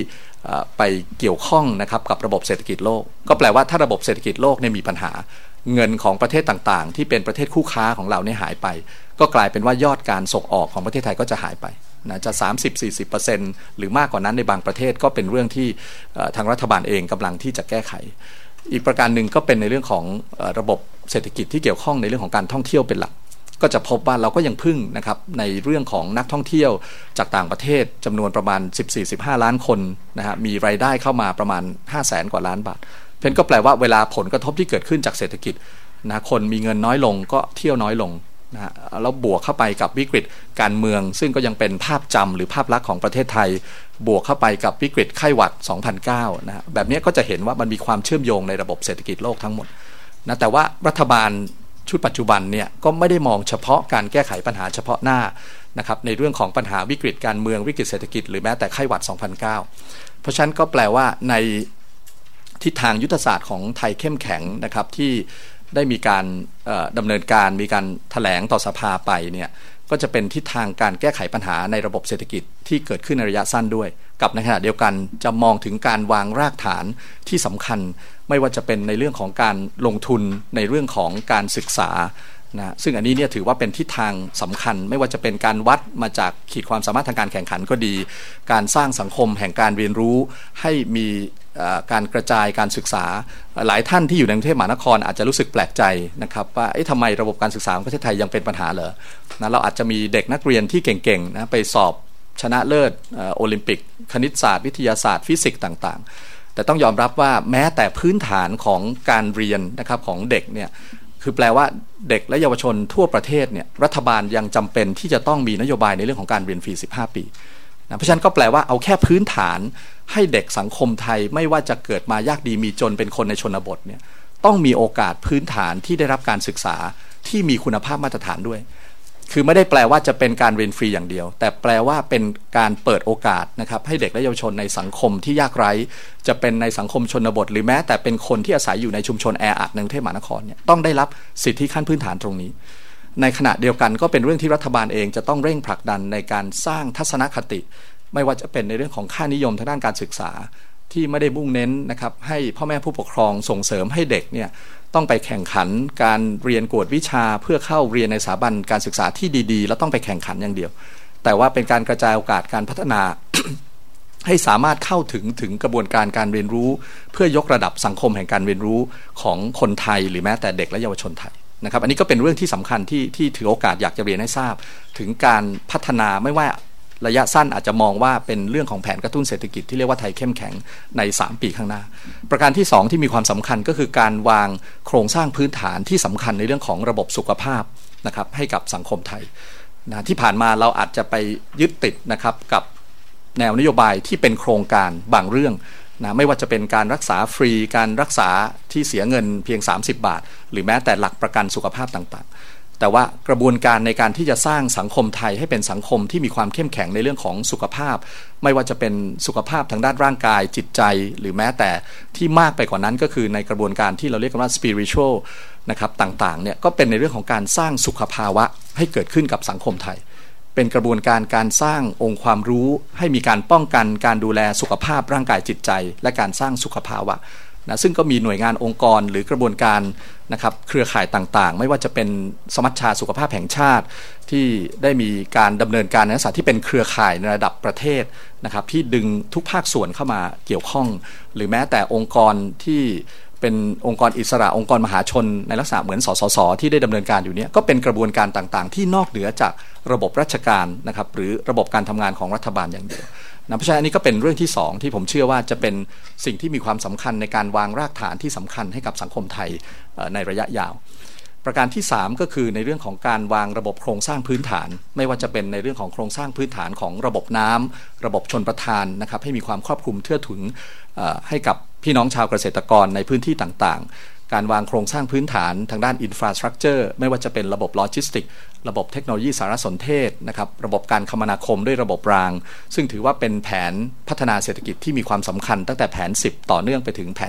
ไปเกี่ยวข้องนะครับกับระบบเศรษฐกิจโลกก็แปลว่าถ้าระบบเศรษฐกิจโลกเนี่ยมีปัญหาเงินของประเทศต่างๆที่เป็นประเทศคู่ค้าของเราเนี่ยหายไปก็กลายเป็นว่ายอดการส่งออกของประเทศไทยก็จะหายไปนะจะ 30-40% หรือมากกว่านั้นในบางประเทศก็เป็นเรื่องที่ทางรัฐบาลเองกำลังที่จะแก้ไขอีกประการหนึ่งก็เป็นในเรื่องของระบบเศรษฐกิจที่เกี่ยวข้องในเรื่องของการท่องเที่ยวเป็นหลักก็จะพบว่าเราก็ยังพึ่งนะครับในเรื่องของนักท่องเที่ยวจากต่างประเทศจำนวนประมาณ 14-15 ล้านคนนะฮะมีรายได้เข้ามาประมาณ 500,000 กว่าล้านบาทเพราะนั้นก็แปลว่าเวลาผลกระทบที่เกิดขึ้นจากเศรษฐกิจนะคนมีเงินน้อยลงก็เที่ยวน้อยลงนะฮะแล้วบวกเข้าไปกับวิกฤตการเมืองซึ่งก็ยังเป็นภาพจำหรือภาพลักษณ์ของประเทศไทยบวกเข้าไปกับวิกฤตไข้หวัด 2009 นะฮะแบบนี้ก็จะเห็นว่ามันมีความเชื่อมโยงในระบบเศรษฐกิจโลกทั้งหมดนะแต่ว่ารัฐบาลชุดปัจจุบันเนี่ยก็ไม่ได้มองเฉพาะการแก้ไขปัญหาเฉพาะหน้านะครับในเรื่องของปัญหาวิกฤตการเมืองวิกฤตเศรษฐกิจหรือแม้แต่ไข้หวัด 2009 เพราะฉะนั้นก็แปลว่าในทิศทางยุทธศาสตร์ของไทยเข้มแข็งนะครับที่ได้มีการดำเนินการมีการแถลงต่อสภาไปเนี่ยก็จะเป็นทิศทางการแก้ไขปัญหาในระบบเศรษฐกิจที่เกิดขึ้นในระยะสั้นด้วยกับในขณะเดียวกันจะมองถึงการวางรากฐานที่สำคัญไม่ว่าจะเป็นในเรื่องของการลงทุนในเรื่องของการศึกษานะซึ่งอันนี้เนี่ยถือว่าเป็นทิศทางสำคัญไม่ว่าจะเป็นการวัดมาจากขีดความสามารถทางการแข่งขันก็ดีการสร้างสังคมแห่งการเรียนรู้ให้มีการกระจายการศึกษาหลายท่านที่อยู่ในกรุงเทพมหานครอาจจะรู้สึกแปลกใจนะครับว่าทำไมระบบการศึกษาของประเทศไทยยังเป็นปัญหาเหรอนะเราอาจจะมีเด็กนักเรียนที่เก่งๆนะไปสอบชนะเลิศโอลิมปิกคณิตศาสตร์วิทยาศาสตร์ฟิสิกส์ต่างๆแต่ต้องยอมรับว่าแม้แต่พื้นฐานของการเรียนนะครับของเด็กเนี่ยคือแปลว่าเด็กและเยาวชนทั่วประเทศเนี่ยรัฐบาลยังจำเป็นที่จะต้องมีนโยบายในเรื่องของการเรียนฟรี15 ปีนะเพราะฉะนั้นก็แปลว่าเอาแค่พื้นฐานให้เด็กสังคมไทยไม่ว่าจะเกิดมายากดีมีจนเป็นคนในชนบทเนี่ยต้องมีโอกาสพื้นฐานที่ได้รับการศึกษาที่มีคุณภาพมาตรฐานด้วยคือไม่ได้แปลว่าจะเป็นการเรียนฟรีอย่างเดียวแต่แปลว่าเป็นการเปิดโอกาสนะครับให้เด็กและเยาวชนในสังคมที่ยากไร้จะเป็นในสังคมชนบทหรือแม้แต่เป็นคนที่อาศัยอยู่ในชุมชนแออัดในกรุงเทพมหานครเนี่ยต้องได้รับสิทธิขั้นพื้นฐานตรงนี้ในขณะเดียวกันก็เป็นเรื่องที่รัฐบาลเองจะต้องเร่งผลักดันในการสร้างทัศนคติไม่ว่าจะเป็นในเรื่องของค่านิยมทางด้านการศึกษาที่ไม่ได้มุ่งเน้นนะครับให้พ่อแม่ผู้ปกครองส่งเสริมให้เด็กเนี่ยต้องไปแข่งขันการเรียนกวดวิชาเพื่อเข้าเรียนในสถาบันการศึกษาที่ดีๆแล้วต้องไปแข่งขันอย่างเดียวแต่ว่าเป็นการกระจายโอกาสการพัฒนา ให้สามารถเข้าถึงกระบวนการการเรียนรู้เพื่อยกระดับสังคมแห่งการเรียนรู้ของคนไทยหรือแม้แต่เด็กและเยาวชนไทยนะครับอันนี้ก็เป็นเรื่องที่สำคัญที่ถือโอกาสอยากจะเรียนให้ทราบถึงการพัฒนาไม่ว่าระยะสั้นอาจจะมองว่าเป็นเรื่องของแผนกระตุ้นเศรษฐกิจที่เรียกว่าไทยเข้มแข็งใน3 ปีข้างหน้าประการที่2ที่มีความสำคัญก็คือการวางโครงสร้างพื้นฐานที่สำคัญในเรื่องของระบบสุขภาพนะครับให้กับสังคมไทยนะที่ผ่านมาเราอาจจะไปยึดติดนะครับกับแนวนโยบายที่เป็นโครงการบางเรื่องนะไม่ว่าจะเป็นการรักษาฟรีการรักษาที่เสียเงินเพียง30 บาทหรือแม้แต่หลักประกันสุขภาพต่างๆแต่ว่ากระบวนการในการที่จะสร้างสังคมไทยให้เป็นสังคมที่มีความเข้มแข็งในเรื่องของสุขภาพไม่ว่าจะเป็นสุขภาพทางด้านร่างกายจิตใจหรือแม้แต่ที่มากไปกว่านั้นก็คือในกระบวนการที่เราเรียกกันว่า spiritual นะครับต่างๆเนี่ยก็เป็นในเรื่องของการสร้างสุขภาวะให้เกิดขึ้นกับสังคมไทยเป็นกระบวนการการสร้างองค์ความรู้ให้มีการป้องกันการดูแลสุขภาพร่างกายจิตใจและการสร้างสุขภาวะนะซึ่งก็มีหน่วยงานองค์กรหรือกระบวนการนะครับเครือข่ายต่างๆไม่ว่าจะเป็นสมัชชาสุขภาพแห่งชาติที่ได้มีการดำเนินการในลักษณะที่เป็นเครือข่ายในระดับประเทศนะครับที่ดึงทุกภาคส่วนเข้ามาเกี่ยวข้องหรือแม้แต่องค์กรที่เป็นองค์กรอิสระองค์กรมหาชนในลักษณะเหมือนสสสที่ได้ดำเนินการอยู่เนี่ยก็เป็นกระบวนการต่างๆที่นอกเหนือจากระบบราชการนะครับหรือระบบการทำงานของรัฐบาลอย่างเดียวนะเพราะฉะนั้นอันนี้ก็เป็นเรื่องที่2ที่ผมเชื่อว่าจะเป็นสิ่งที่มีความสำคัญในการวางรากฐานที่สำคัญให้กับสังคมไทยในระยะยาวประการที่3ก็คือในเรื่องของการวางระบบโครงสร้างพื้นฐานไม่ว่าจะเป็นในเรื่องของโครงสร้างพื้นฐานของระบบน้ำระบบชลประทานนะครับให้มีความครอบคลุมทั่วถึงให้กับพี่น้องชาวเกษตรกรในพื้นที่ต่างๆการวางโครงสร้างพื้นฐานทางด้านอินฟราสตรัคเจอร์ไม่ว่าจะเป็นระบบโลจิสติกระบบเทคโนโลยีสารสนเทศนะครับระบบการคมนาคมด้วยระบบรางซึ่งถือว่าเป็นแผนพัฒนาเศรษฐกิจที่มีความสำคัญตั้งแต่แผน10ต่อเนื่องไปถึงแผน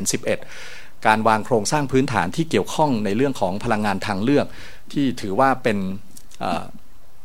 11การวางโครงสร้างพื้นฐานที่เกี่ยวข้องในเรื่องของพลังงานทางเลือกที่ถือว่าเป็น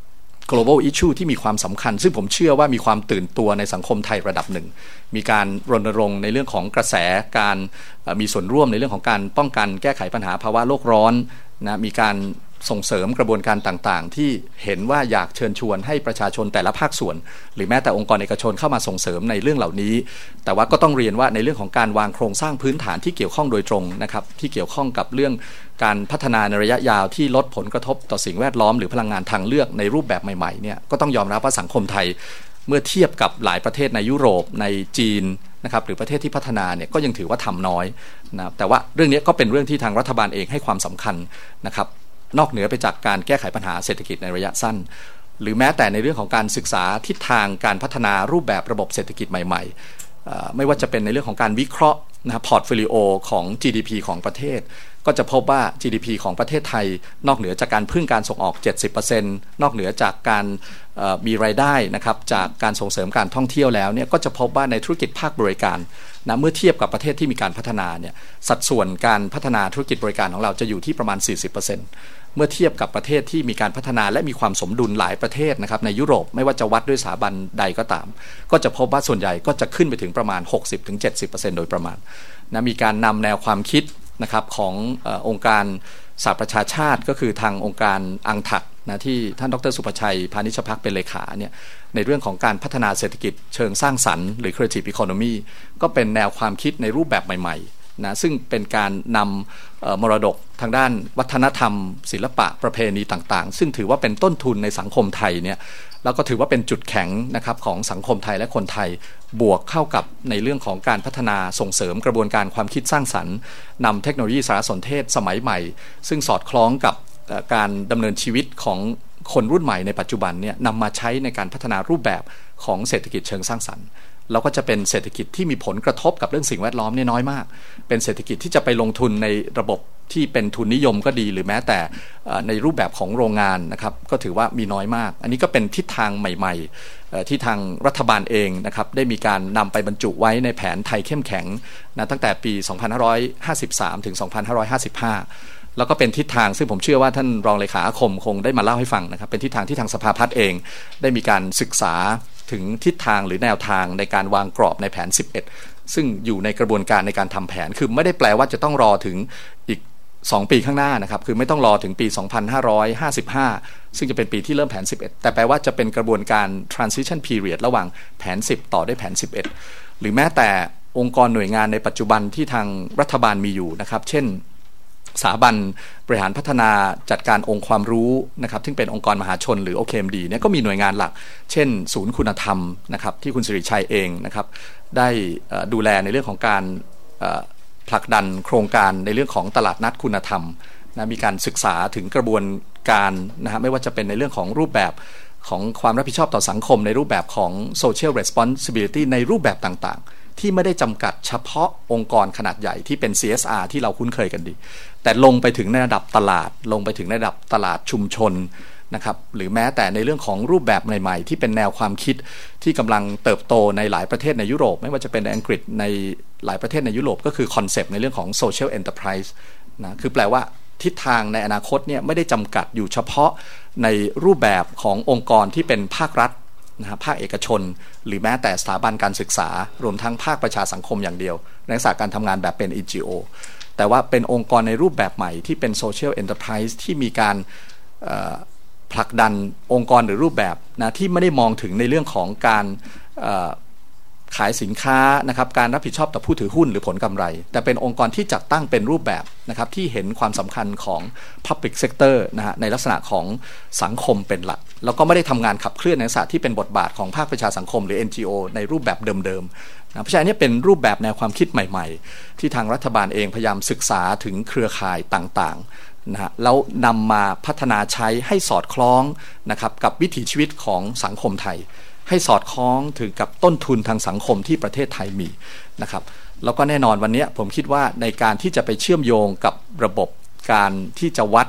global issue ที่มีความสำคัญซึ่งผมเชื่อว่ามีความตื่นตัวในสังคมไทยระดับหนึ่งมีการรณรงค์ในเรื่องของกระแสการมีส่วนร่วมในเรื่องของการป้องกันแก้ไขปัญหาภาวะโลกร้อนนะมีการส่งเสริมกระบวนการต่างๆที่เห็นว่าอยากเชิญชวนให้ประชาชนแต่ละภาคส่วนหรือแม้แต่องค์กรเอกชนเข้ามาส่งเสริมในเรื่องเหล่านี้แต่ว่าก็ต้องเรียนว่าในเรื่องของการวางโครงสร้างพื้นฐานที่เกี่ยวข้องโดยตรงนะครับที่เกี่ยวข้องกับเรื่องการพัฒนาในระยะยาวที่ลดผลกระทบต่อสิ่งแวดล้อมหรือพลังงานทางเลือกในรูปแบบใหม่ๆเนี่ยก็ต้องยอมรับว่าสังคมไทยเมื่อเทียบกับหลายประเทศในยุโรปในจีนนะครับหรือประเทศที่พัฒนาเนี่ยก็ยังถือว่าทำน้อยนะแต่ว่าเรื่องนี้ก็เป็นเรื่องที่ทางรัฐบาลเองให้ความสำคัญนะครับนอกเหนือไปจากการแก้ไขปัญหาเศรษฐกิจในระยะสั้นหรือแม้แต่ในเรื่องของการศึกษาทิศทางการพัฒนารูปแบบระบบเศรษฐกิจใหม่ๆไม่ว่าจะเป็นในเรื่องของการวิเคราะห์นะครับพอร์ตโฟลิโอของ GDP ของประเทศก็จะพบว่า GDP ของประเทศไทยนอกเหนือจากการพึ่งการส่งออก 70% นอกเหนือจากการมีรายได้นะครับจากการส่งเสริมการท่องเที่ยวแล้วเนี่ยก็จะพบว่าในธุรกิจภาคบริการนะเมื่อเทียบกับประเทศที่มีการพัฒนาเนี่ยสัดส่วนการพัฒนาธุรกิจบริการของเราจะอยู่ที่ประมาณ 40%เมื่อเทียบกับประเทศที่มีการพัฒนาและมีความสมดุลหลายประเทศนะครับในยุโรปไม่ว่าจะวัดด้วยสถาบันใดก็ตามก็จะพบว่าส่วนใหญ่ก็จะขึ้นไปถึงประมาณ 60-70% โดยประมาณนะมีการนำแนวความคิดนะครับขององค์การสหประชาชาติก็คือทางองค์การอังถักนะที่ท่านดร.สุภชัยพานิชภักดิ์เป็นเลขาเนี่ยในเรื่องของการพัฒนาเศรษฐกิจเชิงสร้างสรรค์หรือ Creative Economy ก็เป็นแนวความคิดในรูปแบบใหม่ๆนะซึ่งเป็นการนำมรดกทางด้านวัฒนธรรมศิลปะประเพณีต่างๆซึ่งถือว่าเป็นต้นทุนในสังคมไทยเนี่ยแล้วก็ถือว่าเป็นจุดแข็งนะครับของสังคมไทยและคนไทยบวกเข้ากับในเรื่องของการพัฒนาส่งเสริมกระบวนการความคิดสร้างสรรค์นำเทคโนโลยีสารสนเทศสมัยใหม่ซึ่งสอดคล้องกับการดำเนินชีวิตของคนรุ่นใหม่ในปัจจุบันเนี่ยนำมาใช้ในการพัฒนารูปแบบของเศรษฐกิจเชิงสร้างสรรค์แล้วก็จะเป็นเศรษฐกิจที่มีผลกระทบกับเรื่องสิ่งแวดล้อมน้อยมากเป็นเศรษฐกิจที่จะไปลงทุนในระบบที่เป็นทุนนิยมก็ดีหรือแม้แต่ในรูปแบบของโรงงานนะครับก็ถือว่ามีน้อยมากอันนี้ก็เป็นทิศทางใหม่ๆที่ทางรัฐบาลเองนะครับได้มีการนำไปบรรจุไว้ในแผนไทยเข้มแข็งนะตั้งแต่ปี 2553 ถึง 2555 แล้วก็เป็นทิศทางซึ่งผมเชื่อว่าท่านรองเลขาอาคมคงได้มาเล่าให้ฟังนะครับเป็นทิศทางที่ทางสภาพัฒน์เองได้มีการศึกษาถึงทิศทางหรือแนวทางในการวางกรอบในแผน 11 ซึ่งอยู่ในกระบวนการในการทำแผนคือไม่ได้แปลว่าจะต้องรอถึงอีก2 ปีข้างหน้านะครับคือไม่ต้องรอถึงปี 2555 ซึ่งจะเป็นปีที่เริ่มแผน 11 แต่แปลว่าจะเป็นกระบวนการ transition period ระหว่างแผน 10 ต่อด้วยแผน 11 หรือแม้แต่องค์กรหน่วยงานในปัจจุบันที่ทางรัฐบาลมีอยู่นะครับเช่นสถาบันบริหารพัฒนาจัดการองค์ความรู้นะครับซึ่งเป็นองค์กรมหาชนหรือ OKMD เนี่ยก็มีหน่วยงานหลักเช่นศูนย์คุณธรรมนะครับที่คุณสิริชัยเองนะครับได้ดูแลในเรื่องของการผลักดันโครงการในเรื่องของตลาดนัดคุณธรรมนะมีการศึกษาถึงกระบวนการนะฮะไม่ว่าจะเป็นในเรื่องของรูปแบบของความรับผิดชอบต่อสังคมในรูปแบบของ social responsibility ในรูปแบบต่างๆที่ไม่ได้จำกัดเฉพาะองค์กรขนาดใหญ่ที่เป็น CSR ที่เราคุ้นเคยกันดีแต่ลงไปถึงในระดับตลาดลงไปถึงในระดับตลาดชุมชนนะครับหรือแม้แต่ในเรื่องของรูปแบบใหม่ๆที่เป็นแนวความคิดที่กำลังเติบโตในหลายประเทศในยุโรปไม่ว่าจะเป็นในอังกฤษในหลายประเทศในยุโรปก็คือคอนเซปต์ในเรื่องของ social enterprise นะคือแปลว่าทิศทางในอนาคตเนี่ยไม่ได้จำกัดอยู่เฉพาะในรูปแบบขององค์กรที่เป็นภาครัฐนะภาคเอกชนหรือแม้แต่สถาบันการศึกษารวมทั้งภาคประชาสังคมอย่างเดียวในลักษณะการทำงานแบบเป็น NGO แต่ว่าเป็นองค์กรในรูปแบบใหม่ที่เป็น social enterprise ที่มีการผลักดันองค์กรหรือรูปแบบนะที่ไม่ได้มองถึงในเรื่องของการขายสินค้านะครับการรับผิดชอบต่อผู้ถือหุ้นหรือผลกำไรแต่เป็นองค์กรที่จัดตั้งเป็นรูปแบบนะครับที่เห็นความสำคัญของ Public Sector นะฮะในลักษณะของสังคมเป็นหลักแล้วก็ไม่ได้ทำงานขับเคลื่อนในลักษณะที่เป็นบทบาทของภาคประชาสังคมหรือ NGO ในรูปแบบเดิมๆนะเพราะฉะนั้นนี่เป็นรูปแบบแนวความคิดใหม่ๆที่ทางรัฐบาลเองพยายามศึกษาถึงเครือข่ายต่างๆนะฮะแล้วนำมาพัฒนาใช้ให้สอดคล้องนะครับกับวิถีชีวิตของสังคมไทยให้สอดคล้องถึงกับต้นทุนทางสังคมที่ประเทศไทยมีนะครับแล้วก็แน่นอนวันนี้ผมคิดว่าในการที่จะไปเชื่อมโยงกับระบบการที่จะวัด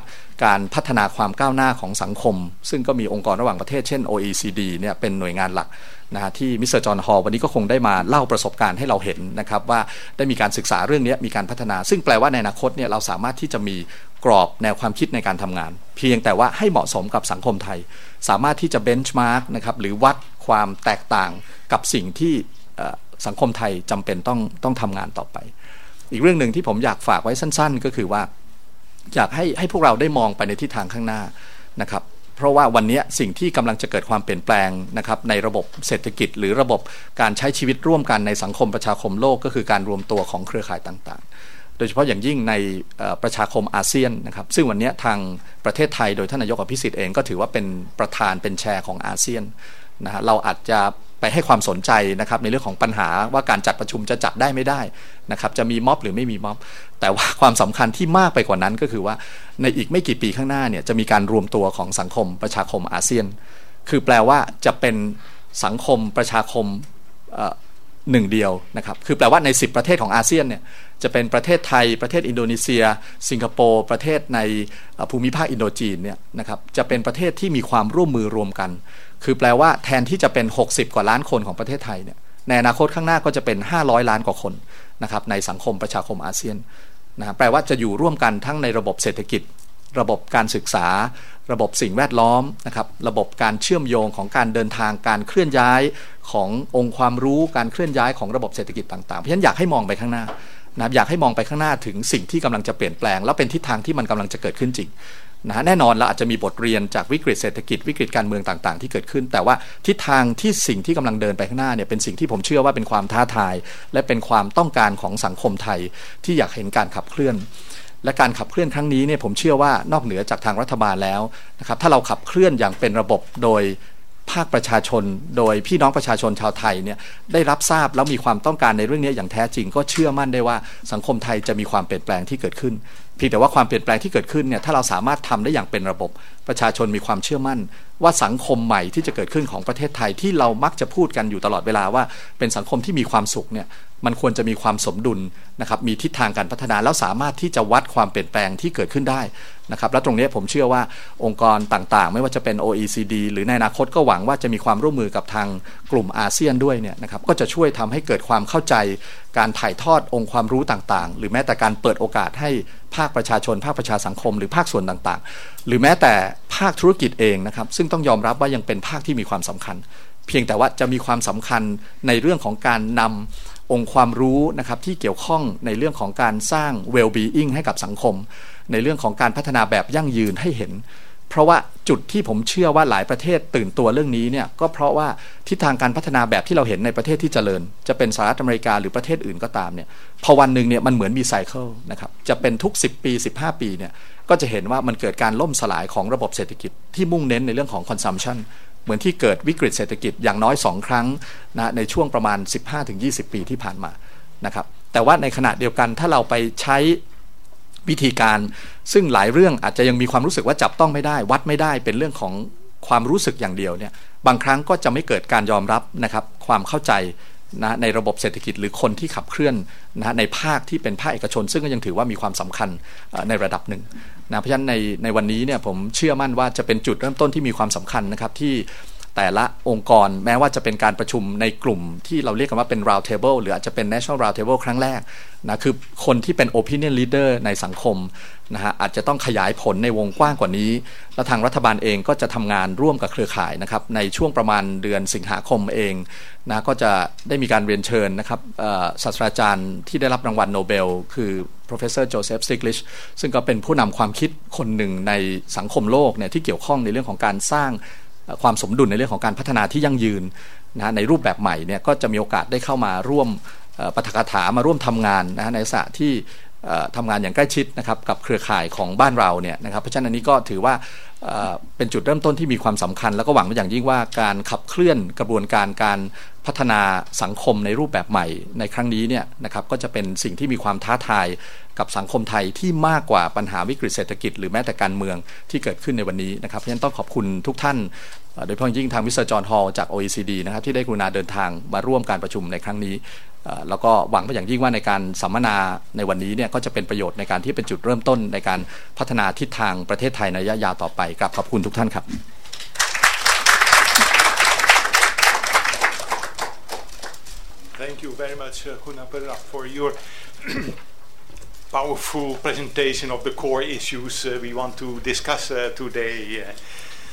การพัฒนาความก้าวหน้าของสังคมซึ่งก็มีองค์กรระหว่างประเทศเช่น OECD เนี่ยเป็นหน่วยงานหลักนะฮะที่มิสเตอร์จอห์นฮอลล์วันนี้ก็คงได้มาเล่าประสบการณ์ให้เราเห็นนะครับว่าได้มีการศึกษาเรื่องนี้มีการพัฒนาซึ่งแปลว่าในอนาคตเนี่ยเราสามารถที่จะมีกรอบแนวความคิดในการทำงานเพียงแต่ว่าให้เหมาะสมกับสังคมไทยสามารถที่จะเบนช์มาร์กนะครับหรือวัดความแตกต่างกับสิ่งที่สังคมไทยจำเป็นต้องทำงานต่อไปอีกเรื่องหนึ่งที่ผมอยากฝากไว้สั้นๆก็คือว่าอยากให้พวกเราได้มองไปในทิศทางข้างหน้านะครับเพราะว่าวันนี้สิ่งที่กำลังจะเกิดความเปลี่ยนแปลงนะครับในระบบเศรษฐกิจหรือระบบการใช้ชีวิตร่วมกันในสังคมประชาคมโลกก็คือการรวมตัวของเครือข่ายต่างๆโดยเฉพาะอย่างยิ่งในประชาคมอาเซียนนะครับซึ่งวันนี้ทางประเทศไทยโดยท่านนายกอภิสิทธิ์เองก็ถือว่าเป็นประธานเป็นแชร์ของอาเซียนนะฮะเราอาจจะไปให้ความสนใจนะครับในเรื่องของปัญหาว่าการจัดประชุมจะจัดได้ไม่ได้นะครับจะมีม็อบหรือไม่มีม็อบแต่ว่าความสำคัญที่มากไปกว่านั้นก็คือว่าในอีกไม่กี่ปีข้างหน้าเนี่ยจะมีการรวมตัวของสังคมประชาคมอาเซียนคือแปลว่าจะเป็นสังคมประชาคมหนึ่งเดียวนะครับคือแปลว่าใน10ประเทศของอาเซียนเนี่ยจะเป็นประเทศไทยประเทศอินโดนีเซียสิงคโปร์ประเทศในภูมิภาคอินโดจีนเนี่ยนะครับจะเป็นประเทศที่มีความร่วมมือรวมกันคือแปลว่าแทนที่จะเป็น60กว่าล้านคนของประเทศไทยเนี่ยในอนาคตข้างหน้าก็จะเป็น500ล้านกว่าคนนะครับในสังคมประชาคมอาเซียนนะแปลว่าจะอยู่ร่วมกันทั้งในระบบเศรษฐกิจระบบการศึกษาระบบสิ่งแวดล้อมนะครับระบบการเชื่อมโยงของการเดินทางการเคลื่อนย้ายขององค์ความรู้การเคลื่อนย้ายของระบบเศรษฐกิจต่างๆเพราะฉะนั้นอยากให้มองไปข้างหน้านะอยากให้มองไปข้างหน้าถึงสิ่งที่กำลังจะเปลี่ยนแปลงแล้วเป็นทิศทางที่มันกำลังจะเกิดขึ้นจริงนะแน่นอนเราอาจจะมีบทเรียนจากวิกฤตเศรษฐกิจวิกฤตการเมืองต่างๆที่เกิดขึ้นแต่ว่าทิศทางที่สิ่งที่กำลังเดินไปข้างหน้าเนี่ยเป็นสิ่งที่ผมเชื่อว่าเป็นความท้าทายและเป็นความต้องการของสังคมไทยที่อยากเห็นการขับเคลื่อนและการขับเคลื่อนครั้งนี้เนี่ยผมเชื่อว่านอกเหนือจากทางรัฐบาลแล้วนะครับถ้าเราขับเคลื่อนอย่างเป็นระบบโดยภาคประชาชนโดยพี่น้องประชาชนชาวไทยเนี่ยได้รับทราบแล้วมีความต้องการในเรื่องนี้อย่างแท้จริงก็เชื่อมั่นได้ว่าสังคมไทยจะมีความเปลี่ยนแปลงที่เกิดขึ้นเพียงแต่ว่าความเปลี่ยนแปลงที่เกิดขึ้นเนี่ยถ้าเราสามารถทำได้อย่างเป็นระบบประชาชนมีความเชื่อมั่นว่าสังคมใหม่ที่จะเกิดขึ้นของประเทศไทยที่เรามักจะพูดกันอยู่ตลอดเวลาว่าเป็นสังคมที่มีความสุขเนี่ยมันควรจะมีความสมดุลนะครับมีทิศทางการพัฒนาแล้วสามารถที่จะวัดความเปลี่ยนแปลงที่เกิดขึ้นได้นะครับและตรงนี้ผมเชื่อว่าองค์กรต่างๆไม่ว่าจะเป็น OECD หรือในอนาคตก็หวังว่าจะมีความร่วมมือกับทางกลุ่มอาเซียนด้วยเนี่ยนะครับก็จะช่วยทำให้เกิดความเข้าใจการถ่ายทอดองค์ความรู้ต่างๆหรือแม้แต่การเปิดโอกาสให้ภาคประชาชนภาคประชาสังคมหรือภาคส่วนต่างๆหรือแม้แต่ภาคธุรกิจเองนะครับซึ่งต้องยอมรับว่ายังเป็นภาคที่มีความสำคัญเพียงแต่ว่าจะมีความสำคัญในเรื่องของการนำองค์ความรู้นะครับที่เกี่ยวข้องในเรื่องของการสร้าง well-being ให้กับสังคมในเรื่องของการพัฒนาแบบยั่งยืนให้เห็นเพราะว่าจุดที่ผมเชื่อว่าหลายประเทศตื่นตัวเรื่องนี้เนี่ยก็เพราะว่าทิศทางการพัฒนาแบบที่เราเห็นในประเทศที่เจริญจะเป็นสหรัฐอเมริกาหรือประเทศอื่นก็ตามเนี่ยพอวันหนึ่งเนี่ยมันเหมือนมีไซเคิลนะครับจะเป็นทุก10ปี15ปีเนี่ยก็จะเห็นว่ามันเกิดการล่มสลายของระบบเศรษฐกิจที่มุ่งเน้นในเรื่องของ consumption เหมือนที่เกิดวิกฤตเศรษฐกิจอย่างน้อย2ครั้งนะในช่วงประมาณ 15-20 ปีที่ผ่านมานะครับแต่ว่าในขณะเดียวกันถ้าเราไปใช้วิธีการซึ่งหลายเรื่องอาจจะยังมีความรู้สึกว่าจับต้องไม่ได้วัดไม่ได้เป็นเรื่องของความรู้สึกอย่างเดียวเนี่ยบางครั้งก็จะไม่เกิดการยอมรับนะครับความเข้าใจนะในระบบเศรษฐกิจหรือคนที่ขับเคลื่อนนะในภาคที่เป็นภาคเอกชนซึ่งก็ยังถือว่ามีความสำคัญในระดับหนึ่งนะเพราะฉะนั้นในวันนี้เนี่ยผมเชื่อมั่นว่าจะเป็นจุดเริ่มต้นที่มีความสำคัญนะครับที่แต่ละองค์กรแม้ว่าจะเป็นการประชุมในกลุ่มที่เราเรียกกันว่าเป็น round table หรืออาจจะเป็น national round table ครั้งแรกนะคือคนที่เป็น opinion leader ในสังคมนะฮะอาจจะต้องขยายผลในวงกว้างกว่านี้และทางรัฐบาลเองก็จะทำงานร่วมกับเครือข่ายนะครับในช่วงประมาณเดือนสิงหาคมเองนะก็จะได้มีการเรียนเชิญนะครับศาสตราจารย์ที่ได้รับรางวัลโนเบลคือ Professor Joseph Stiglitz ซึ่งก็เป็นผู้นำความคิดคนหนึ่งในสังคมโลกเนี่ยที่เกี่ยวข้องในเรื่องของการสร้างความสมดุลในเรื่องของการพัฒนาที่ยั่งยืนนะในรูปแบบใหม่เนี่ยก็จะมีโอกาสได้เข้ามาร่วมปาฐกถามาร่วมทำงานนะในลักษณะที่ทำงานอย่างใกล้ชิดนะครับกับเครือข่ายของบ้านเราเนี่ยนะครับเพราะฉะนั้นอันนี้ก็ถือว่าเป็นจุดเริ่มต้นที่มีความสำคัญแล้วก็หวังเป็นอย่างยิ่งว่าการขับเคลื่อนกระบวนการพัฒนาสังคมในรูปแบบใหม่ในครั้งนี้เนี่ยนะครับก็จะเป็นสิ่งที่มีความท้าทายกับสังคมไทยที่มากกว่าปัญหาวิกฤตเศรษฐกิจหรือแม้แต่การเมืองที่เกิดขึ้นในวันนี้นะครับเพราะฉะนั้นต้องขอบคุณทุกท่านโดยเฉพาะยิ่งทางมิสเตอร์จอห์นฮอลล์จาก OECD นะครับที่ได้กรุณาเดินทางมาร่วมการประชุมในครั้งนี้แล้วก็หวังเป็นอย่างยิ่งว่าในการสัมมนาในวันนี้เนี่ยก็จะเป็นประโยชน์ในการที่เป็นจุดเริ่มต้นในการพัฒนาทิศทางประเทศไทยในระยะยาวต่อไปครับขอบคุณทุกท่านครับ Thank you very much, Gunapera, for your powerful presentation of the core issues we want to discuss today.